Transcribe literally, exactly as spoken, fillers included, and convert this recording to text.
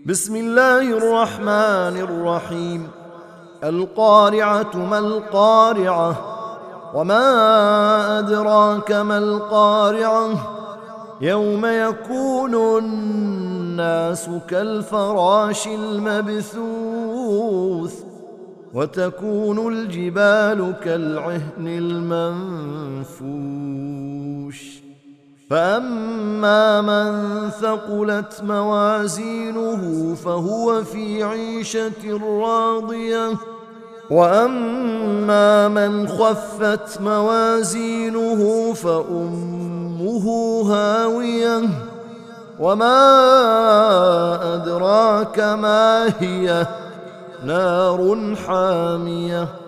بسم الله الرحمن الرحيم. القارعة ما القارعة وما أدراك ما القارعة يوم يكون الناس كالفراش المبثوث وتكون الجبال كالعهن المنفوش فأما من ثقلت موازينه فهو في عيشة راضية وأما من خفت موازينه فأمه هاوية وما أدراك ما هي نار حامية